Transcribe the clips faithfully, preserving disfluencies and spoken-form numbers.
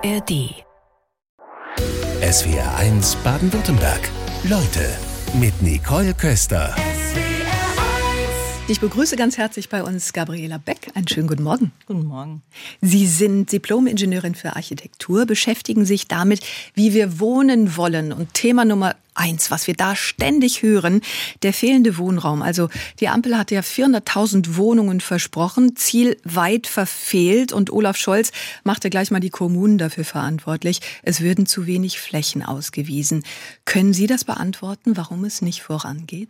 R D. S W R eins Baden-Württemberg. Leute mit Nicole Köster. Ich begrüße ganz herzlich bei uns Gabriela Beck. Einen schönen guten Morgen. Guten Morgen. Sie sind Diplom-Ingenieurin für Architektur, beschäftigen sich damit, wie wir wohnen wollen. Und Thema Nummer eins, was wir da ständig hören, der fehlende Wohnraum. Also die Ampel hat ja vierhunderttausend Wohnungen versprochen, Ziel weit verfehlt. Und Olaf Scholz machte gleich mal die Kommunen dafür verantwortlich. Es würden zu wenig Flächen ausgewiesen. Können Sie das beantworten, warum es nicht vorangeht?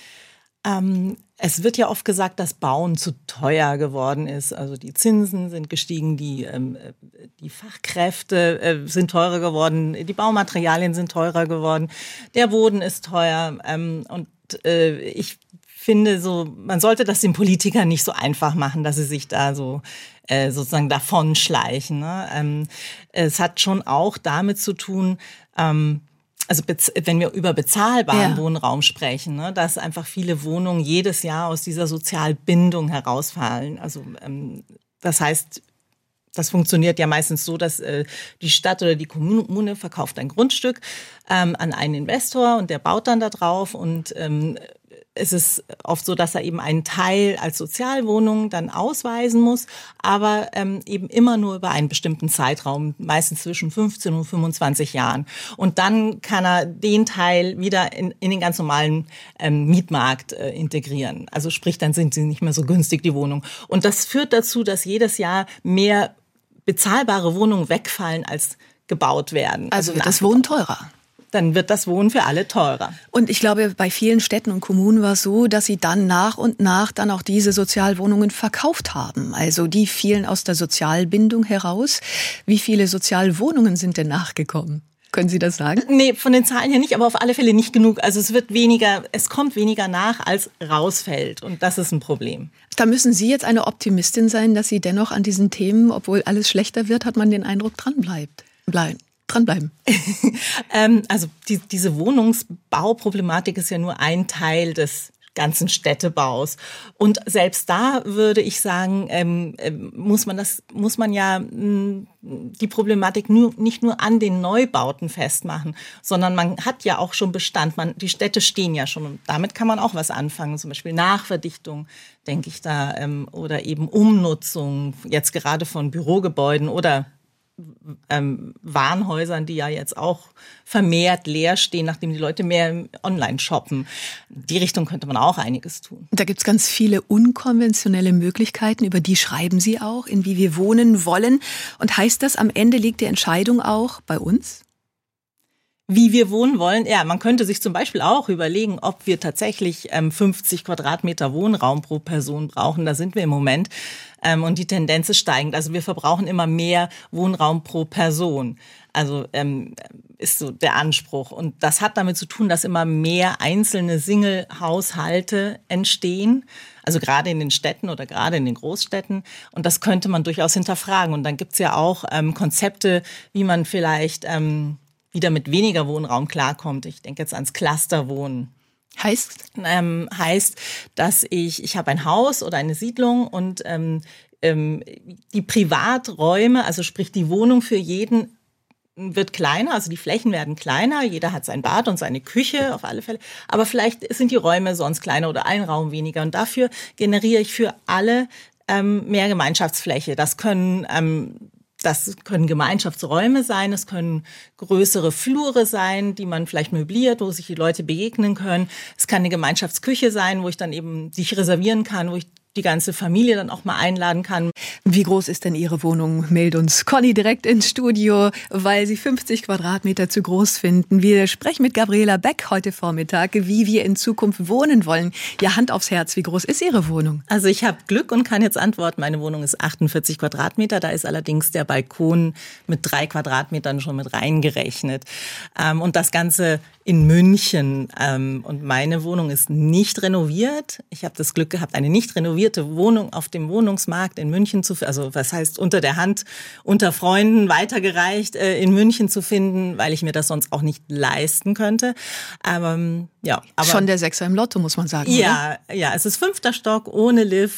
Ähm, es wird ja oft gesagt, dass Bauen zu teuer geworden ist. Also die Zinsen sind gestiegen, die, ähm, die Fachkräfte äh, sind teurer geworden, die Baumaterialien sind teurer geworden, der Boden ist teuer. Ähm, und äh, ich finde, so, man sollte das den Politikern nicht so einfach machen, dass sie sich da so äh, sozusagen davonschleichen. Ne? Ähm, es hat schon auch damit zu tun, ähm, Also wenn wir über bezahlbaren ja. Wohnraum sprechen, ne, dass einfach viele Wohnungen jedes Jahr aus dieser Sozialbindung herausfallen. Also ähm, das heißt, das funktioniert ja meistens so, dass äh, die Stadt oder die Kommune verkauft ein Grundstück ähm, an einen Investor und der baut dann da drauf und ähm, es ist oft so, dass er eben einen Teil als Sozialwohnung dann ausweisen muss, aber ähm, eben immer nur über einen bestimmten Zeitraum, meistens zwischen fünfzehn und fünfundzwanzig Jahren. Und dann kann er den Teil wieder in, in den ganz normalen ähm, Mietmarkt äh, integrieren. Also sprich, dann sind sie nicht mehr so günstig, die Wohnung. Und das führt dazu, dass jedes Jahr mehr bezahlbare Wohnungen wegfallen, als gebaut werden. Also, also wird das Wohnen teurer? Dann wird das Wohnen für alle teurer. Und ich glaube, bei vielen Städten und Kommunen war es so, dass sie dann nach und nach dann auch diese Sozialwohnungen verkauft haben. Also die fielen aus der Sozialbindung heraus. Wie viele Sozialwohnungen sind denn nachgekommen? Können Sie das sagen? Nee, von den Zahlen her nicht, aber auf alle Fälle nicht genug. Also es wird weniger, es kommt weniger nach, als rausfällt. Und das ist ein Problem. Da müssen Sie jetzt eine Optimistin sein, dass Sie dennoch an diesen Themen, obwohl alles schlechter wird, hat man den Eindruck, dranbleibt. Bleiben. dranbleiben? ähm, also die, diese Wohnungsbauproblematik ist ja nur ein Teil des ganzen Städtebaus. Und selbst da würde ich sagen, ähm, muss man das, muss man ja mh, die Problematik nur, nicht nur an den Neubauten festmachen, sondern man hat ja auch schon Bestand. Man, die Städte stehen ja schon und damit kann man auch was anfangen. Zum Beispiel Nachverdichtung, denke ich da, ähm, oder eben Umnutzung, jetzt gerade von Bürogebäuden oder Ähm, Warenhäusern, die ja jetzt auch vermehrt leer stehen, nachdem die Leute mehr online shoppen. In die Richtung könnte man auch einiges tun. Da gibt es ganz viele unkonventionelle Möglichkeiten, über die schreiben Sie auch, in wie wir wohnen wollen. Und heißt das, am Ende liegt die Entscheidung auch bei uns? Wie wir wohnen wollen? Ja, man könnte sich zum Beispiel auch überlegen, ob wir tatsächlich ähm, fünfzig Quadratmeter Wohnraum pro Person brauchen. Da sind wir im Moment. Ähm, und die Tendenz ist steigend. Also wir verbrauchen immer mehr Wohnraum pro Person. Also ähm, ist so der Anspruch. Und das hat damit zu tun, dass immer mehr einzelne Single-Haushalte entstehen. Also gerade in den Städten oder gerade in den Großstädten. Und das könnte man durchaus hinterfragen. Und dann gibt's ja auch ähm, Konzepte, wie man vielleicht ähm, wieder mit weniger Wohnraum klarkommt. Ich denke jetzt ans Clusterwohnen. Heißt? Ähm, heißt, dass ich, ich habe ein Haus oder eine Siedlung und ähm, ähm, die Privaträume, also sprich die Wohnung für jeden wird kleiner, also die Flächen werden kleiner, jeder hat sein Bad und seine Küche auf alle Fälle, aber vielleicht sind die Räume sonst kleiner oder ein Raum weniger und dafür generiere ich für alle ähm, mehr Gemeinschaftsfläche. Das können ähm, Das können Gemeinschaftsräume sein, es können größere Flure sein, die man vielleicht möbliert, wo sich die Leute begegnen können. Es kann eine Gemeinschaftsküche sein, wo ich dann eben sich reservieren kann, wo ich die ganze Familie dann auch mal einladen kann. Wie groß ist denn Ihre Wohnung? Mailt uns Conny direkt ins Studio, weil Sie fünfzig Quadratmeter zu groß finden. Wir sprechen mit Gabriela Beck heute Vormittag, wie wir in Zukunft wohnen wollen. Ja, Hand aufs Herz, wie groß ist Ihre Wohnung? Also ich habe Glück und kann jetzt antworten, meine Wohnung ist achtundvierzig Quadratmeter. Da ist allerdings der Balkon mit drei Quadratmetern schon mit reingerechnet. Und das Ganze in München. Und meine Wohnung ist nicht renoviert. Ich habe das Glück gehabt, eine nicht renovierte Wohnung auf dem Wohnungsmarkt in München zu finden. Also was heißt unter der Hand, unter Freunden weitergereicht in München zu finden, weil ich mir das sonst auch nicht leisten könnte. Aber ja, aber schon der Sechser im Lotto, muss man sagen. Ja, oder? Ja, es ist fünfter Stock ohne Lift,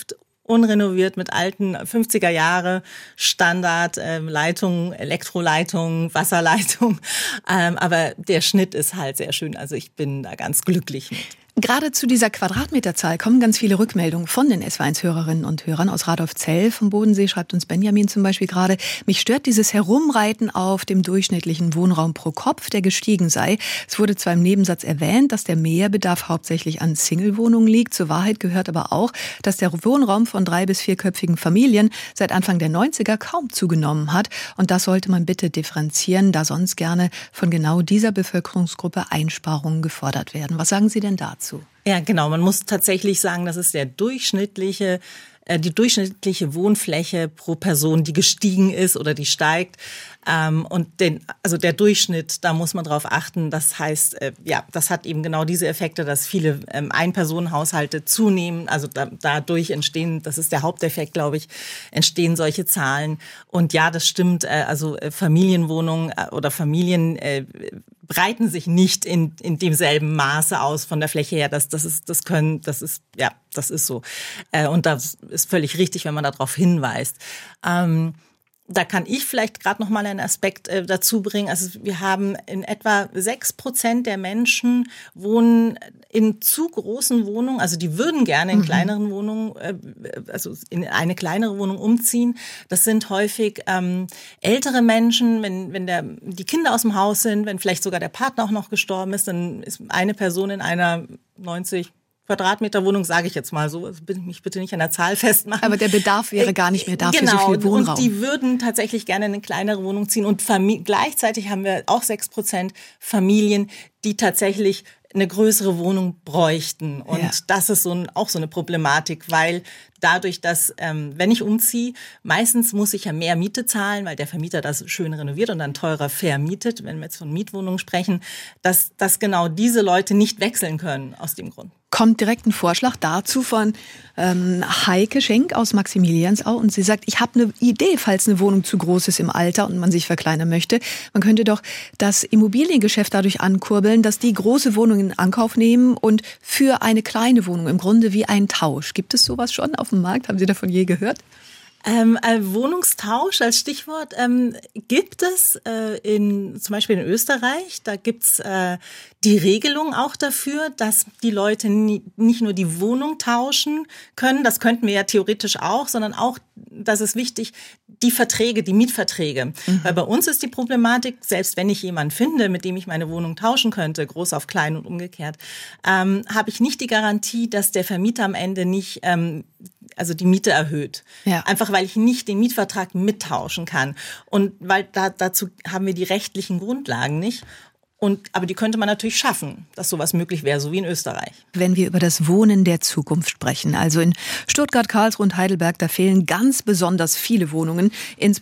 unrenoviert mit alten fünfziger Jahre Standard äh, Leitungen, Elektroleitungen, Wasserleitungen. Ähm, aber der Schnitt ist halt sehr schön. Also ich bin da ganz glücklich mit. Gerade zu dieser Quadratmeterzahl kommen ganz viele Rückmeldungen von den S W eins Hörerinnen und Hörern. Aus Radolfzell vom Bodensee schreibt uns Benjamin zum Beispiel gerade: Mich stört dieses Herumreiten auf dem durchschnittlichen Wohnraum pro Kopf, der gestiegen sei. Es wurde zwar im Nebensatz erwähnt, dass der Mehrbedarf hauptsächlich an Single-Wohnungen liegt. Zur Wahrheit gehört aber auch, dass der Wohnraum von drei- bis vierköpfigen Familien seit Anfang der neunziger kaum zugenommen hat. Und das sollte man bitte differenzieren, da sonst gerne von genau dieser Bevölkerungsgruppe Einsparungen gefordert werden. Was sagen Sie denn dazu? Ja, genau. Man muss tatsächlich sagen, das ist der durchschnittliche, äh, die durchschnittliche Wohnfläche pro Person, die gestiegen ist oder die steigt. Ähm, und den, also der Durchschnitt, da muss man drauf achten. Das heißt, äh, ja, das hat eben genau diese Effekte, dass viele ähm, Ein-Personen-Haushalte zunehmen. Also da, dadurch entstehen, das ist der Haupteffekt, glaube ich, entstehen solche Zahlen. Und ja, das stimmt. Äh, also äh, Familienwohnungen äh, oder Familien äh, breiten sich nicht in, in demselben Maße aus von der Fläche her. Das, das ist, das können, das ist, ja, das ist so. Äh, und das ist völlig richtig, wenn man darauf hinweist. Ähm, Da kann ich vielleicht gerade noch mal einen Aspekt äh, dazu bringen. Also wir haben in etwa sechs Prozent der Menschen wohnen in zu großen Wohnungen. Also die würden gerne in mhm. kleineren Wohnungen, äh, also in eine kleinere Wohnung umziehen. Das sind häufig ähm, ältere Menschen, wenn wenn der die Kinder aus dem Haus sind, wenn vielleicht sogar der Partner auch noch gestorben ist, dann ist eine Person in einer neunzig Quadratmeter Wohnung, sage ich jetzt mal so, mich bitte nicht an der Zahl festmachen. Aber der Bedarf wäre gar nicht mehr da genau, für so viel Wohnraum. Und die würden tatsächlich gerne in eine kleinere Wohnung ziehen. Und Famili- gleichzeitig haben wir auch sechs Prozent Familien, die tatsächlich eine größere Wohnung bräuchten. Und ja. das ist so ein, auch so eine Problematik, weil dadurch, dass, ähm, wenn ich umziehe, meistens muss ich ja mehr Miete zahlen, weil der Vermieter das schön renoviert und dann teurer vermietet, wenn wir jetzt von Mietwohnungen sprechen, dass, dass genau diese Leute nicht wechseln können aus dem Grund. Kommt direkt ein Vorschlag dazu von ähm, Heike Schenk aus Maximiliansau und sie sagt, ich habe eine Idee, falls eine Wohnung zu groß ist im Alter und man sich verkleinern möchte. Man könnte doch das Immobiliengeschäft dadurch ankurbeln, dass die große Wohnungen in Ankauf nehmen und für eine kleine Wohnung, im Grunde wie ein Tausch. Gibt es sowas schon auf dem Markt? Haben Sie davon je gehört? Ähm, äh, Wohnungstausch als Stichwort ähm, gibt es äh, in zum Beispiel in Österreich. Da gibt's äh, die Regelung auch dafür, dass die Leute nie, nicht nur die Wohnung tauschen können, das könnten wir ja theoretisch auch, sondern auch, das ist wichtig, die Verträge, die Mietverträge. Mhm. Weil bei uns ist die Problematik, selbst wenn ich jemanden finde, mit dem ich meine Wohnung tauschen könnte, groß auf klein und umgekehrt, ähm, habe ich nicht die Garantie, dass der Vermieter am Ende nicht ähm, also die Miete erhöht. Ja. Einfach weil ich nicht den Mietvertrag mittauschen kann. Und weil da, dazu haben wir die rechtlichen Grundlagen nicht. Und, aber die könnte man natürlich schaffen, dass sowas möglich wäre, so wie in Österreich. Wenn wir über das Wohnen der Zukunft sprechen, also in Stuttgart, Karlsruhe und Heidelberg, da fehlen ganz besonders viele Wohnungen,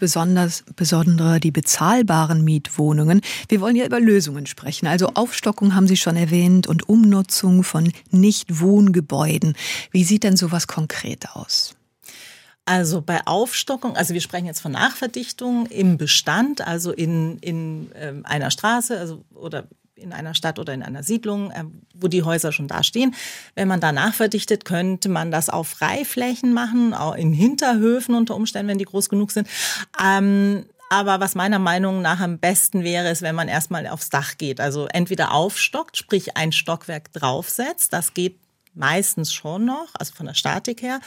insbesondere die bezahlbaren Mietwohnungen. Wir wollen ja über Lösungen sprechen. Also Aufstockung haben Sie schon erwähnt und Umnutzung von Nicht-Wohngebäuden. Wie sieht denn sowas konkret aus? Also bei Aufstockung, also wir sprechen jetzt von Nachverdichtung im Bestand, also in, in ähm, einer Straße also, oder in einer Stadt oder in einer Siedlung, äh, wo die Häuser schon da stehen. Wenn man da nachverdichtet, könnte man das auf Freiflächen machen, auch in Hinterhöfen unter Umständen, wenn die groß genug sind. Ähm, Aber was meiner Meinung nach am besten wäre, ist, wenn man erstmal aufs Dach geht. Also entweder aufstockt, sprich ein Stockwerk draufsetzt, das geht meistens schon noch, also von der Statik her,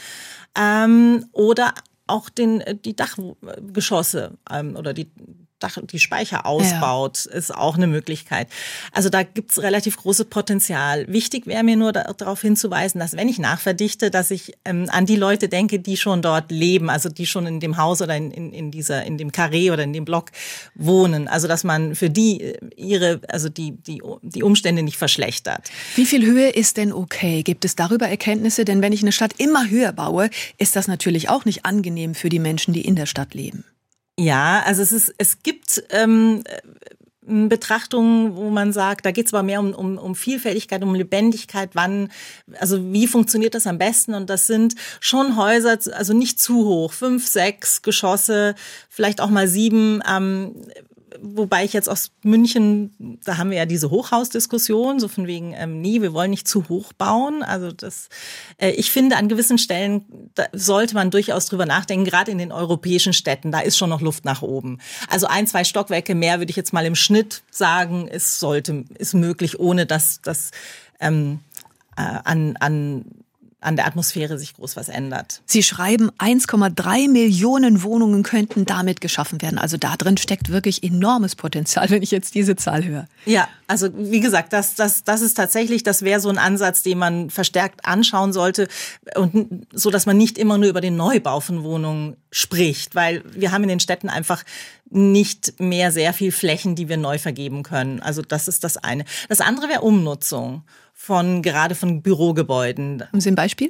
ähm, oder auch den, die Dachgeschosse ähm, oder die Dach, die Speicher ausbaut, ja. ist auch eine Möglichkeit. Also da gibt's relativ großes Potenzial. Wichtig wäre mir nur da, darauf hinzuweisen, dass wenn ich nachverdichte, dass ich ähm, an die Leute denke, die schon dort leben, also die schon in dem Haus oder in, in, in dieser, in dem Karree oder in dem Block wohnen. Also dass man für die ihre, also die, die, die Umstände nicht verschlechtert. Wie viel Höhe ist denn okay? Gibt es darüber Erkenntnisse? Denn wenn ich eine Stadt immer höher baue, ist das natürlich auch nicht angenehm für die Menschen, die in der Stadt leben. Ja, also es ist, es gibt ähm, Betrachtungen, wo man sagt, da geht es aber mehr um, um, um Vielfältigkeit, um Lebendigkeit, wann, also wie funktioniert das am besten? Und das sind schon Häuser, also nicht zu hoch, fünf, sechs Geschosse, vielleicht auch mal sieben, ähm, wobei ich jetzt aus München, da haben wir ja diese Hochhausdiskussion, so von wegen, ähm, nee, wir wollen nicht zu hoch bauen. Also das, äh, ich finde, an gewissen Stellen da sollte man durchaus drüber nachdenken, gerade in den europäischen Städten, da ist schon noch Luft nach oben. Also ein, zwei Stockwerke mehr würde ich jetzt mal im Schnitt sagen, es sollte, ist möglich, ohne dass das ähm, äh, an, an an der Atmosphäre sich groß was ändert. Sie schreiben, eins Komma drei Millionen Wohnungen könnten damit geschaffen werden. Also da drin steckt wirklich enormes Potenzial, wenn ich jetzt diese Zahl höre. Ja, also wie gesagt, das, das, das ist tatsächlich, das wäre so ein Ansatz, den man verstärkt anschauen sollte, und so, dass man nicht immer nur über den Neubau von Wohnungen spricht, weil wir haben in den Städten einfach nicht mehr sehr viel Flächen, die wir neu vergeben können. Also das ist das eine. Das andere wäre Umnutzung von, gerade von Bürogebäuden. Haben Sie ein Beispiel?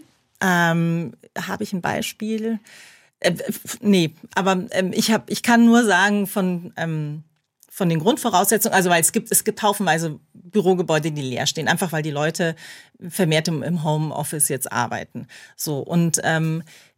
Ähm, habe ich ein Beispiel? Äh, nee, aber ähm, ich habe, ich kann nur sagen von ähm, von den Grundvoraussetzungen, also weil es gibt es gibt haufenweise Bürogebäude, die leer stehen, einfach weil die Leute vermehrt im, im Homeoffice jetzt arbeiten. So, und ähm,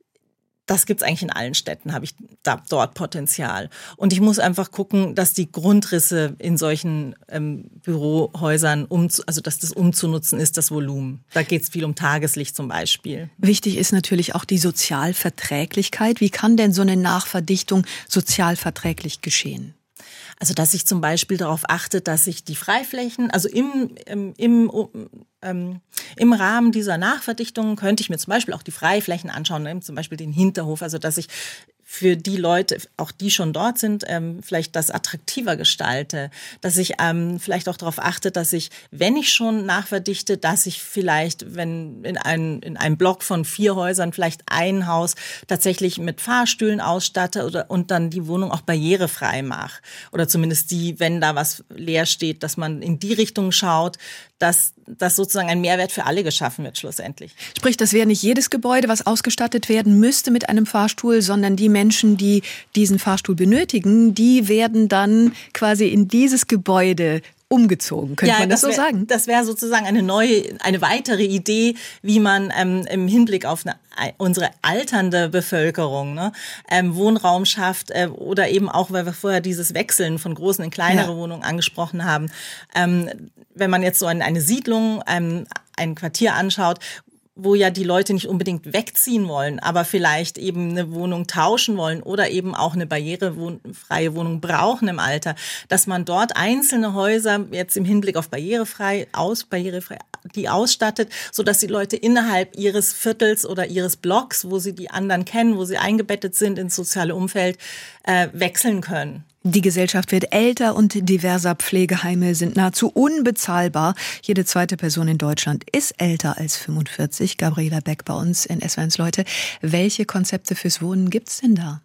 das gibt's eigentlich in allen Städten, habe ich da, dort Potenzial. Und ich muss einfach gucken, dass die Grundrisse in solchen ähm, Bürohäusern, um, also dass das umzunutzen ist, das Volumen. Da geht's viel um Tageslicht zum Beispiel. Wichtig ist natürlich auch die Sozialverträglichkeit. Wie kann denn so eine Nachverdichtung sozialverträglich geschehen? Also dass ich zum Beispiel darauf achte, dass ich die Freiflächen, also im, im, im, ähm, im Rahmen dieser Nachverdichtung könnte ich mir zum Beispiel auch die Freiflächen anschauen, ne? Zum Beispiel den Hinterhof, also dass ich für die Leute, auch die schon dort sind, ähm, vielleicht das attraktiver gestalte, dass ich ähm, vielleicht auch darauf achte, dass ich, wenn ich schon nachverdichte, dass ich vielleicht, wenn in, ein, in einem Block von vier Häusern vielleicht ein Haus tatsächlich mit Fahrstühlen ausstatte oder und dann die Wohnung auch barrierefrei mache. Oder zumindest die, wenn da was leer steht, dass man in die Richtung schaut, dass, dass sozusagen ein Mehrwert für alle geschaffen wird schlussendlich. Sprich, das wäre nicht jedes Gebäude, was ausgestattet werden müsste mit einem Fahrstuhl, sondern die Menschen, die diesen Fahrstuhl benötigen, die werden dann quasi in dieses Gebäude umgezogen, könnte ja, man das, das wär, so sagen? Das wäre sozusagen eine neue, eine weitere Idee, wie man ähm, im Hinblick auf eine, unsere alternde Bevölkerung ne, ähm, Wohnraum schafft äh, oder eben auch, weil wir vorher dieses Wechseln von großen in kleinere ja. Wohnungen angesprochen haben. Ähm, wenn man jetzt so eine, eine Siedlung, ähm, ein Quartier anschaut, wo ja die Leute nicht unbedingt wegziehen wollen, aber vielleicht eben eine Wohnung tauschen wollen oder eben auch eine barrierefreie Wohnung brauchen im Alter, dass man dort einzelne Häuser jetzt im Hinblick auf barrierefrei, aus, barrierefrei, die ausstattet, sodass die Leute innerhalb ihres Viertels oder ihres Blocks, wo sie die anderen kennen, wo sie eingebettet sind ins soziale Umfeld, äh, wechseln können. Die Gesellschaft wird älter und diverser Pflegeheime sind nahezu unbezahlbar. Jede zweite Person in Deutschland ist älter als fünfundvierzig. Gabriela Beck bei uns in S W R eins Leute. Welche Konzepte fürs Wohnen gibt's denn da?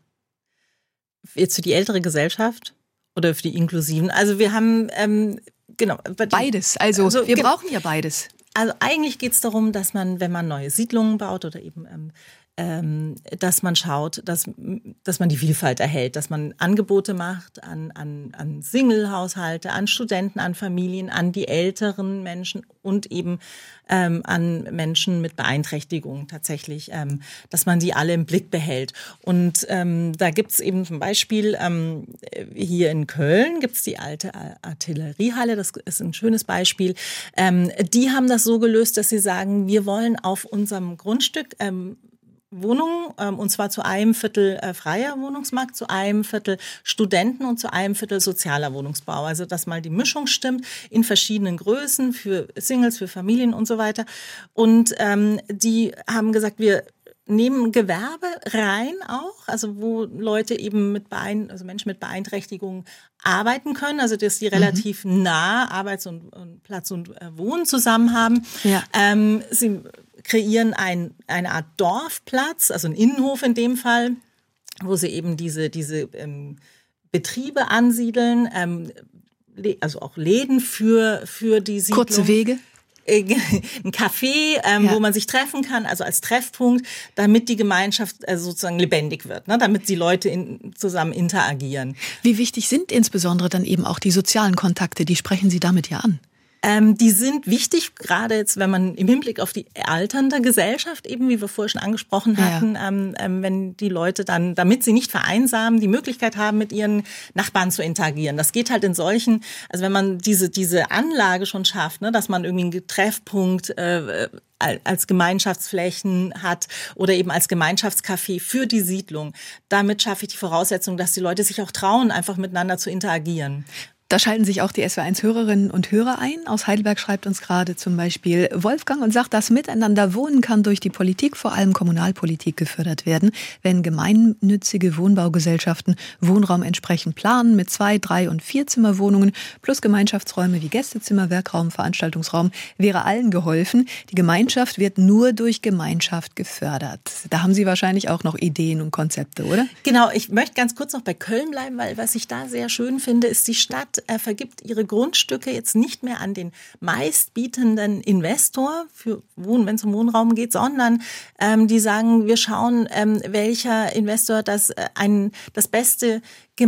Jetzt für die ältere Gesellschaft oder für die Inklusiven? Also wir haben, ähm, genau. Beides. Also, also wir brauchen ja beides. Also eigentlich geht's darum, dass man, wenn man neue Siedlungen baut oder eben ähm, dass man schaut, dass, dass man die Vielfalt erhält, dass man Angebote macht an, an, an Single-Haushalte, an Studenten, an Familien, an die älteren Menschen und eben ähm, an Menschen mit Beeinträchtigungen tatsächlich, ähm, dass man sie alle im Blick behält. Und ähm, da gibt's eben zum Beispiel ähm, hier in Köln gibt's die alte Artilleriehalle, das ist ein schönes Beispiel. Ähm, die haben das so gelöst, dass sie sagen, wir wollen auf unserem Grundstück ähm, Wohnungen, ähm, und zwar zu einem Viertel äh, freier Wohnungsmarkt, zu einem Viertel Studenten und zu einem Viertel sozialer Wohnungsbau. Also dass mal die Mischung stimmt in verschiedenen Größen für Singles, für Familien und so weiter. Und ähm, die haben gesagt, wir nehmen Gewerbe rein auch, also wo Leute eben mit Beein, also Menschen mit Beeinträchtigungen arbeiten können, also dass die relativ mhm. nah Arbeits- und, und Platz und äh, Wohnen zusammen haben. Ja. Ähm, sie kreieren ein, eine Art Dorfplatz, also einen Innenhof in dem Fall, wo sie eben diese, diese ähm, Betriebe ansiedeln, ähm, also auch Läden für, für die Siedlung. Kurze Wege? Ein Café, ähm, ja. wo man sich treffen kann, also als Treffpunkt, damit die Gemeinschaft äh, sozusagen lebendig wird, ne? Damit die Leute in, zusammen interagieren. Wie wichtig sind insbesondere dann eben auch die sozialen Kontakte? Die sprechen Sie damit ja an. Ähm, die sind wichtig, gerade jetzt, wenn man im Hinblick auf die alternde Gesellschaft, eben wie wir vorher schon angesprochen hatten, ja. ähm, ähm, wenn die Leute dann, damit sie nicht vereinsamen, die Möglichkeit haben, mit ihren Nachbarn zu interagieren. Das geht halt in solchen, also wenn man diese diese Anlage schon schafft, ne, dass man irgendwie einen Treffpunkt äh, als Gemeinschaftsflächen hat oder eben als Gemeinschaftscafé für die Siedlung. Damit schaffe ich die Voraussetzung, dass die Leute sich auch trauen, einfach miteinander zu interagieren. Da schalten sich auch die S W R eins Hörerinnen und Hörer ein. Aus Heidelberg schreibt uns gerade zum Beispiel Wolfgang und sagt, das Miteinander wohnen kann durch die Politik, vor allem Kommunalpolitik, gefördert werden, wenn gemeinnützige Wohnbaugesellschaften Wohnraum entsprechend planen mit zwei, drei und vier Zimmerwohnungen plus Gemeinschaftsräume wie Gästezimmer, Werkraum, Veranstaltungsraum wäre allen geholfen. Die Gemeinschaft wird nur durch Gemeinschaft gefördert. Da haben Sie wahrscheinlich auch noch Ideen und Konzepte, oder? Genau, ich möchte ganz kurz noch bei Köln bleiben, weil was ich da sehr schön finde, ist, die Stadt Er vergibt ihre Grundstücke jetzt nicht mehr an den meistbietenden Investor für Wohnen, wenn es um Wohnraum geht, sondern ähm, die sagen, wir schauen, ähm, welcher Investor das äh, ein das beste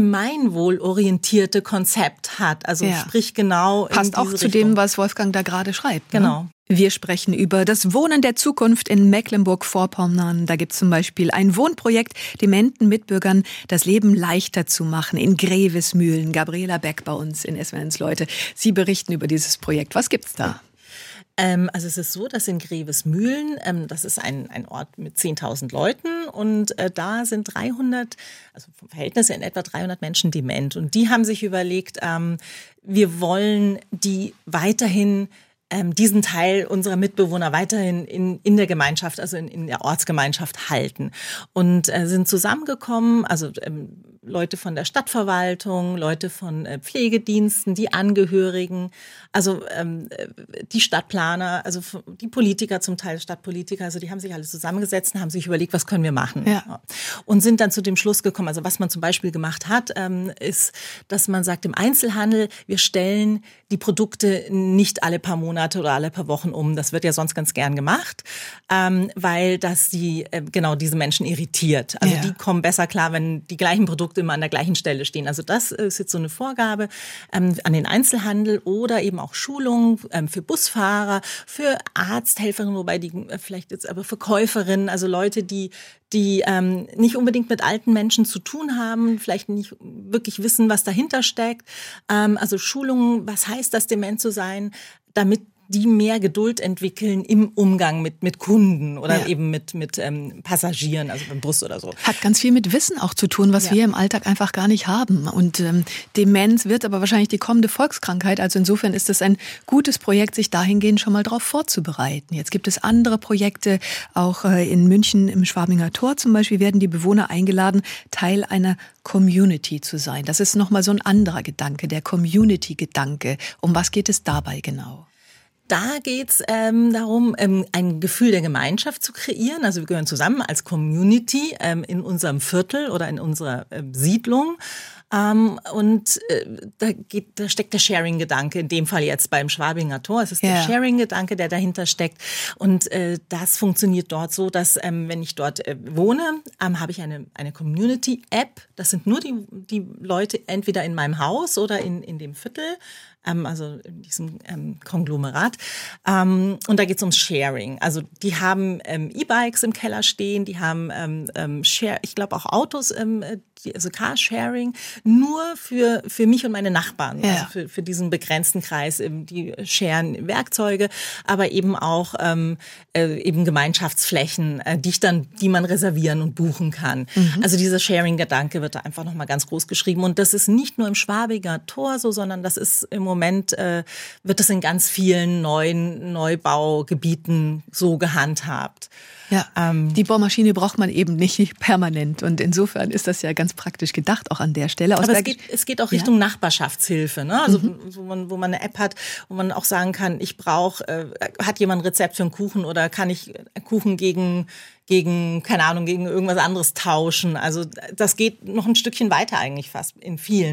gemeinwohlorientierte Konzept hat. Also ja. sprich genau passt in diese auch zu Richtung. dem, was Wolfgang da gerade schreibt. Ne? Genau. Wir sprechen über das Wohnen der Zukunft in Mecklenburg-Vorpommern. Da gibt es zum Beispiel ein Wohnprojekt, dementen Mitbürgern das Leben leichter zu machen in Grevesmühlen. Gabriela Beck bei uns in S W R eins Leute. Sie berichten über dieses Projekt. Was gibt's da? Ähm, also es ist so, dass in Grevesmühlen, ähm, das ist ein, ein Ort mit zehntausend Leuten und äh, da sind dreihundert, also vom Verhältnis in etwa dreihundert Menschen dement. Und die haben sich überlegt, ähm, wir wollen die weiterhin diesen Teil unserer Mitbewohner weiterhin in, in der Gemeinschaft, also in, in der Ortsgemeinschaft halten. Und äh, sind zusammengekommen, also ähm, Leute von der Stadtverwaltung, Leute von äh, Pflegediensten, die Angehörigen, also ähm, die Stadtplaner, also die Politiker, zum Teil Stadtpolitiker, also die haben sich alle zusammengesetzt und haben sich überlegt, was können wir machen. Ja. Und sind dann zu dem Schluss gekommen, also was man zum Beispiel gemacht hat, ähm, ist, dass man sagt, im Einzelhandel, wir stellen die Produkte nicht alle paar Monate oder alle paar Wochen um. Das wird ja sonst ganz gern gemacht, ähm, weil das die äh, genau diese Menschen irritiert. Also ja. die kommen besser klar, wenn die gleichen Produkte immer an der gleichen Stelle stehen. Also das ist jetzt so eine Vorgabe ähm, an den Einzelhandel oder eben auch Schulungen ähm, für Busfahrer, für Arzthelferinnen, wobei die äh, vielleicht jetzt aber Verkäuferinnen, also Leute, die die ähm, nicht unbedingt mit alten Menschen zu tun haben, vielleicht nicht wirklich wissen, was dahinter steckt. Ähm, also Schulungen, was heißt das, dement zu sein, damit die mehr Geduld entwickeln im Umgang mit mit Kunden oder ja. eben mit mit ähm, Passagieren, also beim Bus oder so. Hat ganz viel mit Wissen auch zu tun, was ja. wir im Alltag einfach gar nicht haben. Und ähm, Demenz wird aber wahrscheinlich die kommende Volkskrankheit. Also insofern ist es ein gutes Projekt, sich dahingehend schon mal darauf vorzubereiten. Jetzt gibt es andere Projekte, auch äh, in München im Schwabinger Tor zum Beispiel werden die Bewohner eingeladen, Teil einer Community zu sein. Das ist nochmal so ein anderer Gedanke, der Community-Gedanke. Um was geht es dabei genau? Da geht's ähm, darum, ähm, ein Gefühl der Gemeinschaft zu kreieren. Also wir gehören zusammen als Community ähm, in unserem Viertel oder in unserer äh, Siedlung. Ähm, und äh, da, geht, da steckt der Sharing-Gedanke, in dem Fall jetzt beim Schwabinger Tor. Es ist ja. der Sharing-Gedanke, der dahinter steckt. Und äh, das funktioniert dort so, dass ähm, wenn ich dort äh, wohne, ähm, habe ich eine, eine Community-App. Das sind nur die, die Leute entweder in meinem Haus oder in, in dem Viertel. Also in diesem ähm, Konglomerat. Ähm, und da geht es ums Sharing. Also die haben ähm, E-Bikes im Keller stehen, die haben ähm, ähm, Share, ich glaube auch Autos, ähm, die, also Carsharing, nur für für mich und meine Nachbarn, ja. also für, für diesen begrenzten Kreis. Ähm, die sharen Werkzeuge, aber eben auch ähm, äh, eben Gemeinschaftsflächen, äh, die ich dann, die man reservieren und buchen kann. Mhm. Also dieser Sharing-Gedanke wird da einfach nochmal ganz groß geschrieben. Und das ist nicht nur im Schwabinger Tor so, sondern das ist im Moment äh, wird das in ganz vielen neuen Neubaugebieten so gehandhabt. Ja, ähm, die Bohrmaschine braucht man eben nicht permanent und insofern ist das ja ganz praktisch gedacht, auch an der Stelle. Aus Aber der es geht, es geht auch Richtung ja. Nachbarschaftshilfe, ne? Also mhm. wo man wo man eine App hat, wo man auch sagen kann, ich brauche, äh, hat jemand ein Rezept für einen Kuchen oder kann ich Kuchen gegen gegen, keine Ahnung, gegen irgendwas anderes tauschen. Also das geht noch ein Stückchen weiter eigentlich fast in vielen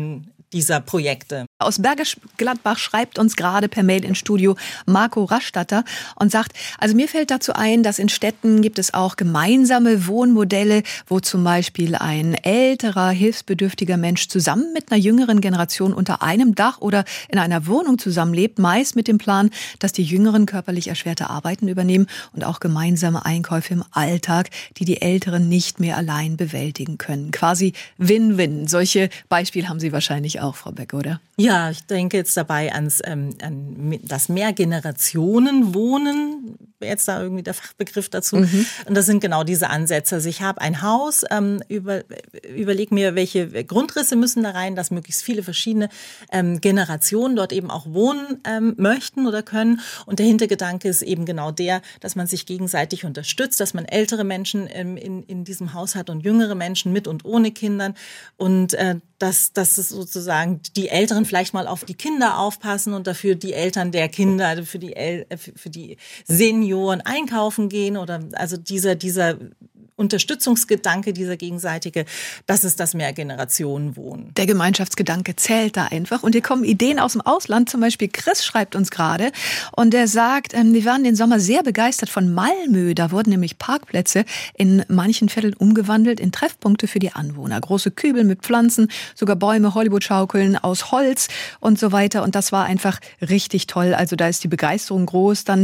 dieser Projekte. Aus Bergisch Gladbach schreibt uns gerade per Mail ins Studio Marco Rastatter und sagt, also mir fällt dazu ein, dass in Städten gibt es auch gemeinsame Wohnmodelle, wo zum Beispiel ein älterer, hilfsbedürftiger Mensch zusammen mit einer jüngeren Generation unter einem Dach oder in einer Wohnung zusammenlebt, meist mit dem Plan, dass die Jüngeren körperlich erschwerte Arbeiten übernehmen und auch gemeinsame Einkäufe im Alltag, die die Älteren nicht mehr allein bewältigen können. Quasi Win-Win. Solche Beispiele haben Sie wahrscheinlich auch, Frau Beck, oder? Ja, ich denke jetzt dabei ans ähm, an das Mehrgenerationenwohnen, jetzt da irgendwie der Fachbegriff dazu. Mhm. Und das sind genau diese Ansätze. Also ich habe ein Haus, ähm, über, überlege mir, welche Grundrisse müssen da rein, dass möglichst viele verschiedene ähm, Generationen dort eben auch wohnen ähm, möchten oder können. Und der Hintergedanke ist eben genau der, dass man sich gegenseitig unterstützt, dass man ältere Menschen ähm, in, in diesem Haus hat und jüngere Menschen mit und ohne Kindern. Und äh, dass, dass es sozusagen die Älteren vielleicht mal auf die Kinder aufpassen und dafür die Eltern der Kinder, für die, El- für die Senioren einkaufen gehen oder also dieser, dieser Unterstützungsgedanke, dieser gegenseitige, das ist das Mehrgenerationenwohnen. Der Gemeinschaftsgedanke zählt da einfach. Und hier kommen Ideen aus dem Ausland. Zum Beispiel Chris schreibt uns gerade. Und der sagt, ähm, wir waren den Sommer sehr begeistert von Malmö. Da wurden nämlich Parkplätze in manchen Vierteln umgewandelt in Treffpunkte für die Anwohner. Große Kübel mit Pflanzen, sogar Bäume, Hollywood-Schaukeln aus Holz und so weiter. Und das war einfach richtig toll. Also da ist die Begeisterung groß. Dann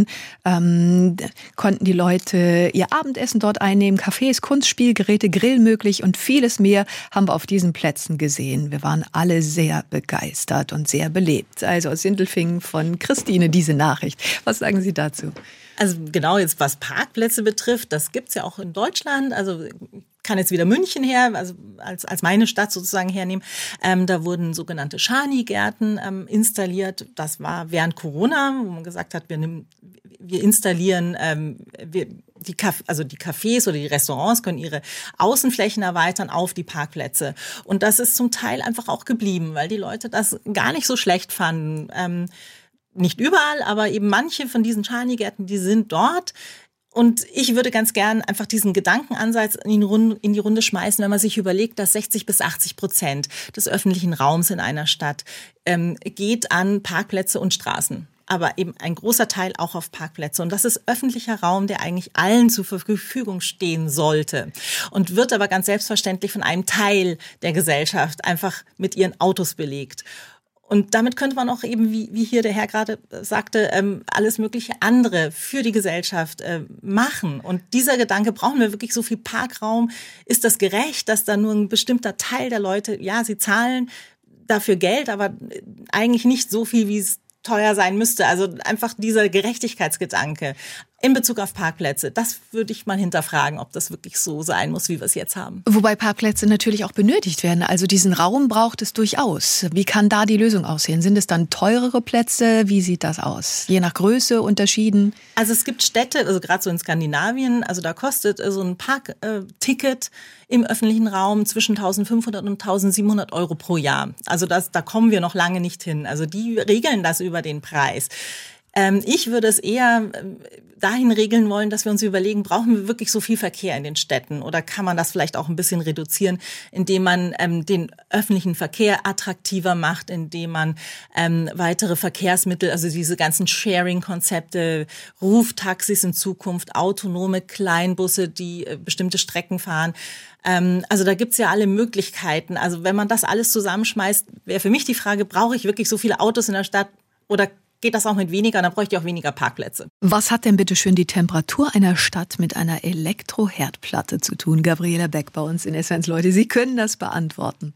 ähm, konnten die Leute ihr Abendessen dort einnehmen, Kaffee, Kunstspielgeräte, Grill möglich und vieles mehr haben wir auf diesen Plätzen gesehen. Wir waren alle sehr begeistert und sehr belebt. Also aus Sindelfingen von Christine diese Nachricht. Was sagen Sie dazu? Also genau jetzt, was Parkplätze betrifft, das gibt's ja auch in Deutschland. Also kann jetzt wieder München her, also als als meine Stadt sozusagen hernehmen. Ähm, da wurden sogenannte Schani-Gärten ähm, installiert. Das war während Corona, wo man gesagt hat, wir nehmen, wir installieren ähm, wir, die Caf- also die Cafés oder die Restaurants können ihre Außenflächen erweitern auf die Parkplätze. Und das ist zum Teil einfach auch geblieben, weil die Leute das gar nicht so schlecht fanden. Ähm, nicht überall, aber eben manche von diesen Schani-Gärten, die sind dort. Und ich würde ganz gern einfach diesen Gedankenansatz in die Runde, in die Runde schmeißen, wenn man sich überlegt, dass sechzig bis achtzig Prozent des öffentlichen Raums in einer Stadt ähm, geht an Parkplätze und Straßen. Aber eben ein großer Teil auch auf Parkplätze. Und das ist öffentlicher Raum, der eigentlich allen zur Verfügung stehen sollte. Und wird aber ganz selbstverständlich von einem Teil der Gesellschaft einfach mit ihren Autos belegt. Und damit könnte man auch eben, wie, wie hier der Herr gerade sagte, ähm, alles mögliche andere für die Gesellschaft äh, machen. Und dieser Gedanke, brauchen wir wirklich so viel Parkraum? Ist das gerecht, dass da nur ein bestimmter Teil der Leute, ja, sie zahlen dafür Geld, aber eigentlich nicht so viel, wie es teuer sein müsste. Also einfach dieser Gerechtigkeitsgedanke in Bezug auf Parkplätze, das würde ich mal hinterfragen, ob das wirklich so sein muss, wie wir es jetzt haben. Wobei Parkplätze natürlich auch benötigt werden. Also diesen Raum braucht es durchaus. Wie kann da die Lösung aussehen? Sind es dann teurere Plätze? Wie sieht das aus? Je nach Größe unterschieden? Also es gibt Städte, also gerade so in Skandinavien, also da kostet so ein Parkticket im öffentlichen Raum zwischen eintausendfünfhundert und eintausendsiebenhundert Euro pro Jahr. Also das, da kommen wir noch lange nicht hin. Also die regeln das über den Preis. Ähm, ich würde es eher dahin regeln wollen, dass wir uns überlegen, brauchen wir wirklich so viel Verkehr in den Städten oder kann man das vielleicht auch ein bisschen reduzieren, indem man ähm, den öffentlichen Verkehr attraktiver macht, indem man ähm, weitere Verkehrsmittel, also diese ganzen Sharing-Konzepte, Ruftaxis in Zukunft, autonome Kleinbusse, die äh, bestimmte Strecken fahren. Ähm, also da gibt's ja alle Möglichkeiten. Also wenn man das alles zusammenschmeißt, wäre für mich die Frage, brauche ich wirklich so viele Autos in der Stadt oder geht das auch mit weniger, dann bräuchte ich auch weniger Parkplätze. Was hat denn bitte schön die Temperatur einer Stadt mit einer Elektroherdplatte zu tun? Gabriela Beck bei uns in S eins Leute, Sie können das beantworten.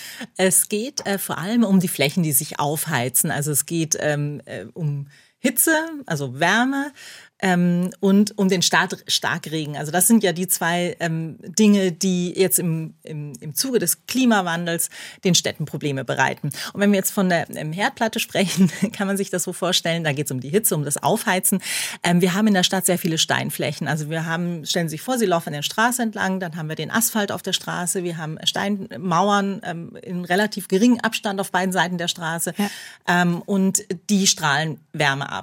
Es geht äh, vor allem um die Flächen, die sich aufheizen. Also es geht ähm, äh, um Hitze, also Wärme. Ähm, und um den Start, Starkregen. Also das sind ja die zwei ähm, Dinge, die jetzt im, im, im Zuge des Klimawandels den Städten Probleme bereiten. Und wenn wir jetzt von der ähm, Herdplatte sprechen, kann man sich das so vorstellen, da geht es um die Hitze, um das Aufheizen. Ähm, wir haben in der Stadt sehr viele Steinflächen. Also wir haben, stellen Sie sich vor, Sie laufen an der Straße entlang, dann haben wir den Asphalt auf der Straße, wir haben Steinmauern ähm, in relativ geringem Abstand auf beiden Seiten der Straße, ja. ähm, und die strahlen Wärme ab.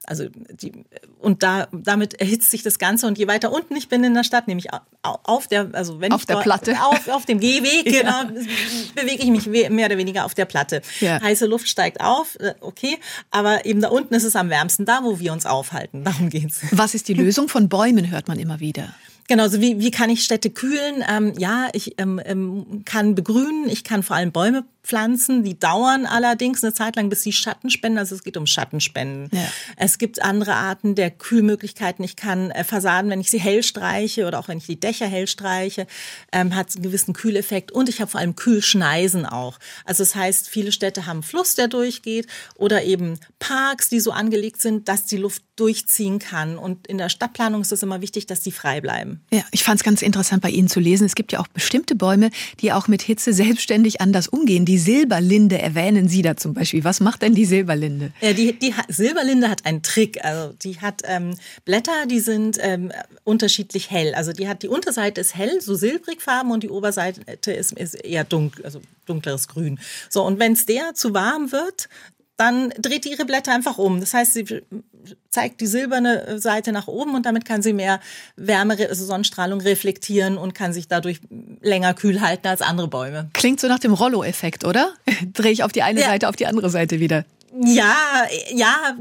Also die, und da damit erhitzt sich das Ganze. Und je weiter unten ich bin in der Stadt, nämlich auf der, also wenn auf ich der dort, Platte, auf, auf dem Gehweg, genau, ja. bewege ich mich mehr oder weniger auf der Platte. Ja. Heiße Luft steigt auf, okay, aber eben da unten ist es am wärmsten, da wo wir uns aufhalten. Darum geht's. Was ist die Lösung von Bäumen, hört man immer wieder? Genau, so wie, wie kann ich Städte kühlen? Ähm, ja, ich ähm, ähm, kann begrünen, ich kann vor allem Bäume pflanzen, die dauern allerdings eine Zeit lang, bis sie Schatten spenden, also es geht um Schattenspenden. Ja. Es gibt andere Arten der Kühlmöglichkeiten. Ich kann äh, Fassaden, wenn ich sie hell streiche oder auch wenn ich die Dächer hell streiche, ähm, hat es einen gewissen Kühleffekt und ich habe vor allem Kühlschneisen auch. Also das heißt, viele Städte haben einen Fluss, der durchgeht oder eben Parks, die so angelegt sind, dass die Luft durchziehen kann und in der Stadtplanung ist es immer wichtig, dass die frei bleiben. Ja, ich fand es ganz interessant bei Ihnen zu lesen. Es gibt ja auch bestimmte Bäume, die auch mit Hitze selbstständig anders umgehen. Die Silberlinde erwähnen Sie da zum Beispiel. Was macht denn die Silberlinde? Ja, die, die Silberlinde hat einen Trick. Also die hat ähm, Blätter, die sind ähm, unterschiedlich hell. Also die hat die Unterseite ist hell, so silbrigfarben und die Oberseite ist, ist eher dunkel, also dunkleres Grün. So und wenn es der zu warm wird, dann dreht die ihre Blätter einfach um. Das heißt, sie zeigt die silberne Seite nach oben und damit kann sie mehr Wärme, also Sonnenstrahlung reflektieren und kann sich dadurch länger kühl halten als andere Bäume. Klingt so nach dem Rollo-Effekt, oder? Drehe ich auf die eine ja. Seite, auf die andere Seite wieder. Ja, ja,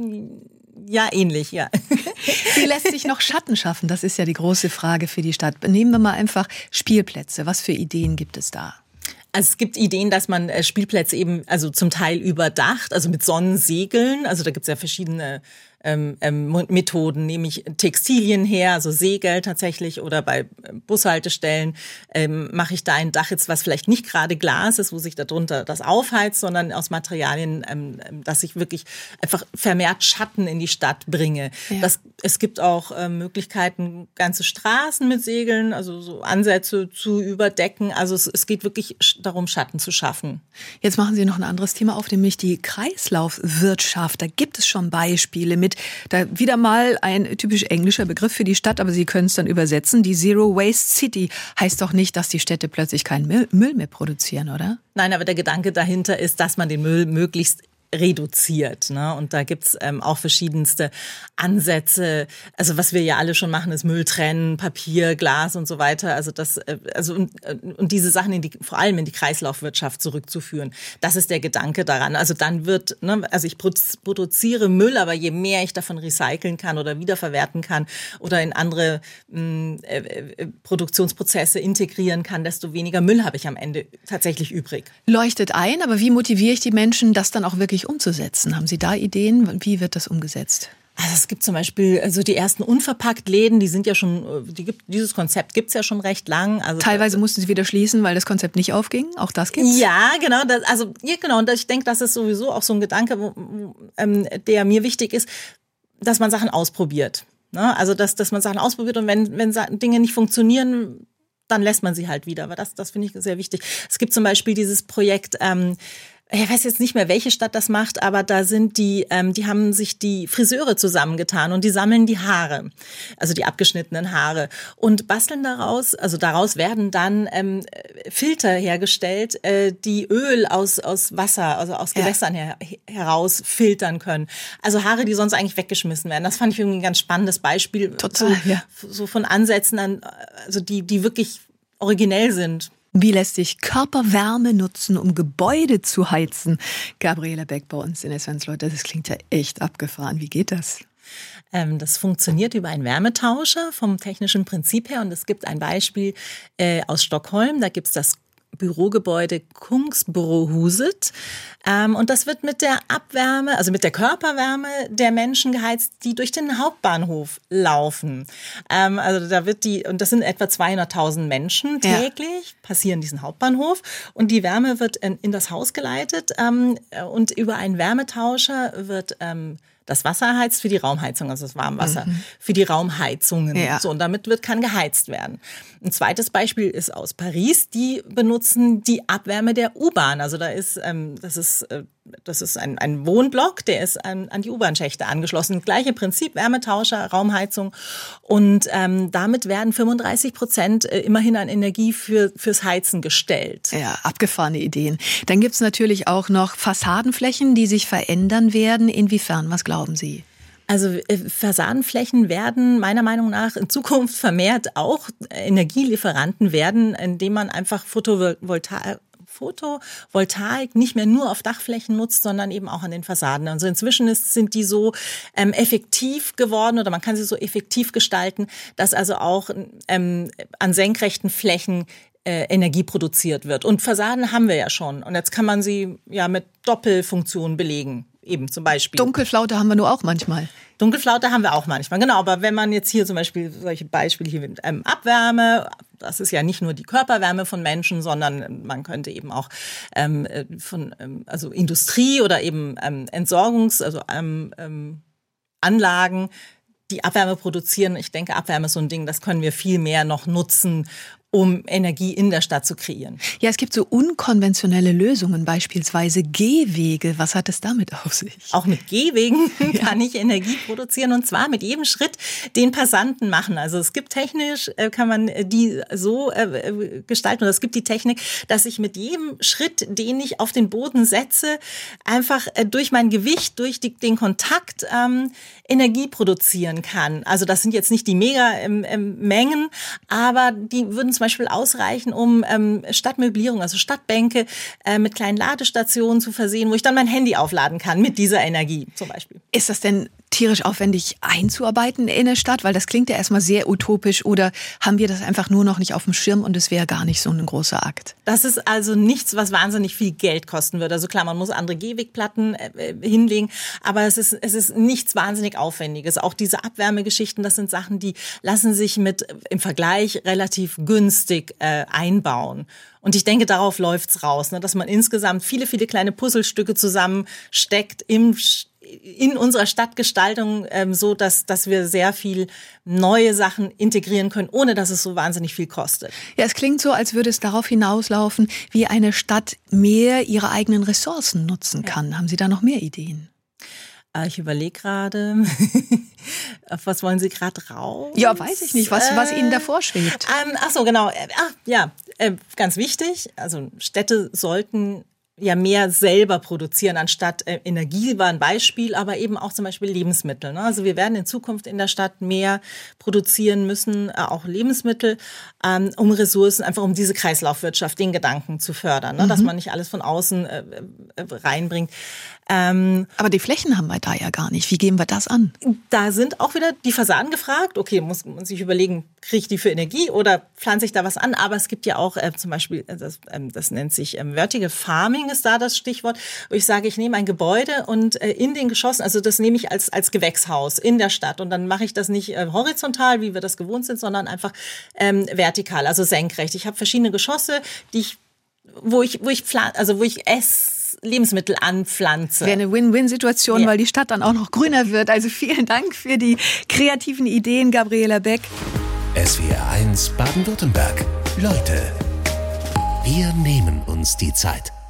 ja, ähnlich, ja. Wie lässt sich noch Schatten schaffen? Das ist ja die große Frage für die Stadt. Nehmen wir mal einfach Spielplätze. Was für Ideen gibt es da? Also es gibt Ideen, dass man Spielplätze eben also zum Teil überdacht, also mit Sonnensegeln. Also da gibt es ja verschiedene ähm, ähm, Methoden, nehme ich Textilien her, also Segel tatsächlich oder bei Bushaltestellen ähm, mache ich da ein Dach jetzt, was vielleicht nicht gerade Glas ist, wo sich darunter das aufheizt, sondern aus Materialien, ähm, dass ich wirklich einfach vermehrt Schatten in die Stadt bringe. Ja. Das, es gibt auch äh, Möglichkeiten, ganze Straßen mit Segeln, also so Ansätze zu überdecken. Also es, es geht wirklich darum, Schatten zu schaffen. Jetzt machen Sie noch ein anderes Thema auf, nämlich die Kreislaufwirtschaft. Da gibt es schon Beispiele mit, da wieder mal ein typisch englischer Begriff für die Stadt, aber Sie können es dann übersetzen. Die Zero Waste City heißt doch nicht, dass die Städte plötzlich keinen Müll mehr produzieren, oder? Nein, aber der Gedanke dahinter ist, dass man den Müll möglichst reduziert, ne? Und da gibt's ähm, auch verschiedenste Ansätze. Also was wir ja alle schon machen, ist Müll trennen, Papier, Glas und so weiter. Also das, äh, also und, und diese Sachen in die, vor allem in die Kreislaufwirtschaft zurückzuführen. Das ist der Gedanke daran. Also dann wird, ne, also ich produziere Müll, aber je mehr ich davon recyceln kann oder wiederverwerten kann oder in andere mh, äh, Produktionsprozesse integrieren kann, desto weniger Müll habe ich am Ende tatsächlich übrig. Leuchtet ein, aber wie motiviere ich die Menschen, das dann auch wirklich umzusetzen? Haben Sie da Ideen? Wie wird das umgesetzt? Also es gibt zum Beispiel also die ersten Unverpackt-Läden, die sind ja schon, die gibt, dieses Konzept gibt's ja schon recht lang. Also teilweise mussten sie wieder schließen, weil das Konzept nicht aufging. Auch das gibt's? Ja, genau. Das, also ja, genau. Und ich denke, das ist sowieso auch so ein Gedanke, wo, ähm, der mir wichtig ist, dass man Sachen ausprobiert. Ne? Also dass, dass man Sachen ausprobiert und wenn, wenn Dinge nicht funktionieren, dann lässt man sie halt wieder. Aber das, das finde ich sehr wichtig. Es gibt zum Beispiel dieses Projekt, ähm, ich weiß jetzt nicht mehr, welche Stadt das macht, aber da sind die, ähm, die haben sich die Friseure zusammengetan und die sammeln die Haare, also die abgeschnittenen Haare und basteln daraus, also daraus werden dann ähm, Filter hergestellt, äh, die Öl aus aus Wasser, also aus Gewässern her, heraus filtern können. Also Haare, die sonst eigentlich weggeschmissen werden. Das fand ich irgendwie ein ganz spannendes Beispiel. Total, so, ja. So von Ansätzen an, also die die wirklich originell sind. Wie lässt sich Körperwärme nutzen, um Gebäude zu heizen? Gabriele Beck bei uns in S W R eins, Leute, das klingt ja echt abgefahren. Wie geht das? Ähm, das funktioniert über einen Wärmetauscher vom technischen Prinzip her. Und es gibt ein Beispiel äh, aus Stockholm. Da gibt es das Bürogebäude Kungsbrohuset. Ähm, und das wird mit der Abwärme, also mit der Körperwärme der Menschen geheizt, die durch den Hauptbahnhof laufen. Ähm, also da wird die, und das sind etwa zweihunderttausend Menschen täglich, ja. passieren diesen Hauptbahnhof. Und die Wärme wird in, in das Haus geleitet. Ähm, und über einen Wärmetauscher wird ähm, das Wasser erheizt für die Raumheizung, also das Warmwasser, mhm. für die Raumheizungen. Ja. So, und damit wird, kann geheizt werden. Ein zweites Beispiel ist aus Paris. Die benutzen die Abwärme der U-Bahn. Also da ist, ähm, das ist, äh, das ist ein, ein Wohnblock, der ist an, an die U-Bahn-Schächte angeschlossen. Gleiche Prinzip, Wärmetauscher, Raumheizung. Und ähm, damit werden fünfunddreißig Prozent immerhin an Energie für, fürs Heizen gestellt. Ja, abgefahrene Ideen. Dann gibt's natürlich auch noch Fassadenflächen, die sich verändern werden. Inwiefern? Was glauben Sie? Also äh, Fassadenflächen werden meiner Meinung nach in Zukunft vermehrt auch Energielieferanten werden, indem man einfach Photovoltaik Photovoltaik nicht mehr nur auf Dachflächen nutzt, sondern eben auch an den Fassaden. Also inzwischen ist, sind die so ähm, effektiv geworden oder man kann sie so effektiv gestalten, dass also auch ähm, an senkrechten Flächen äh, Energie produziert wird. Und Fassaden haben wir ja schon. Und jetzt kann man sie ja mit Doppelfunktion belegen. Eben zum Beispiel. Dunkelflaute haben wir nur auch manchmal. Dunkelflaute haben wir auch manchmal, genau. Aber wenn man jetzt hier zum Beispiel solche Beispiele hier mit ähm, Abwärme, das ist ja nicht nur die Körperwärme von Menschen, sondern man könnte eben auch ähm, von ähm, also Industrie oder eben ähm, Entsorgungs-, also ähm, ähm, Anlagen, die Abwärme produzieren. Ich denke, Abwärme ist so ein Ding, das können wir viel mehr noch nutzen, um Energie in der Stadt zu kreieren. Ja, es gibt so unkonventionelle Lösungen, beispielsweise Gehwege. Was hat es damit auf sich? Auch mit Gehwegen kann ich Energie produzieren und zwar mit jedem Schritt, den Passanten machen. Also es gibt technisch, kann man die so gestalten, oder es gibt die Technik, dass ich mit jedem Schritt, den ich auf den Boden setze, einfach durch mein Gewicht, durch die, den Kontakt ähm, Energie produzieren kann. Also das sind jetzt nicht die Mega-Mengen, aber die würden zum Beispiel ausreichen, um ähm, Stadtmöblierung, also Stadtbänke äh, mit kleinen Ladestationen zu versehen, wo ich dann mein Handy aufladen kann mit dieser Energie zum Beispiel. Ist das denn tierisch aufwendig einzuarbeiten in eine Stadt? Weil das klingt ja erstmal sehr utopisch. Oder haben wir das einfach nur noch nicht auf dem Schirm und es wäre gar nicht so ein großer Akt? Das ist also nichts, was wahnsinnig viel Geld kosten würde. Also klar, man muss andere Gehwegplatten äh, hinlegen, aber es ist, es ist nichts wahnsinnig Aufwendiges. Auch diese Abwärmegeschichten, das sind Sachen, die lassen sich mit im Vergleich relativ günstig äh, einbauen. Und ich denke, darauf läuft's raus, ne, dass man insgesamt viele, viele kleine Puzzlestücke zusammensteckt im in unserer Stadtgestaltung, ähm, so dass dass wir sehr viel neue Sachen integrieren können, ohne dass es so wahnsinnig viel kostet. Ja, es klingt so, als würde es darauf hinauslaufen, wie eine Stadt mehr ihre eigenen Ressourcen nutzen kann. Ja. Haben Sie da noch mehr Ideen? Ich überlege gerade, auf was wollen Sie gerade raus? Ja, weiß ich nicht, was, was Ihnen davor schwebt. Ähm, ach so, genau. Ach, ja, äh, ganz wichtig. Also Städte sollten ja mehr selber produzieren, anstatt äh, Energie war ein Beispiel, aber eben auch zum Beispiel Lebensmittel. Ne? Also wir werden in Zukunft in der Stadt mehr produzieren müssen, äh, auch Lebensmittel, ähm, um Ressourcen, einfach um diese Kreislaufwirtschaft, den Gedanken zu fördern, ne? Mhm. Dass man nicht alles von außen äh, äh, reinbringt. Ähm, aber die Flächen haben wir da ja gar nicht. Wie gehen wir das an? Da sind auch wieder die Fassaden gefragt. Okay, muss man sich überlegen, kriege ich die für Energie oder pflanze ich da was an? Aber es gibt ja auch äh, zum Beispiel, das, ähm, das nennt sich ähm, Vertical Farming, ist da das Stichwort, wo ich sage, ich nehme ein Gebäude und äh, in den Geschossen, also das nehme ich als als Gewächshaus in der Stadt und dann mache ich das nicht äh, horizontal, wie wir das gewohnt sind, sondern einfach ähm, vertikal, also senkrecht. Ich habe verschiedene Geschosse, die ich, wo ich, wo ich pflanze, also wo ich esse, Lebensmittel anpflanze. Wäre eine Win-Win-Situation, ja. Weil die Stadt dann auch noch grüner wird. Also vielen Dank für die kreativen Ideen, Gabriela Beck. S W R eins Baden-Württemberg. Leute, wir nehmen uns die Zeit.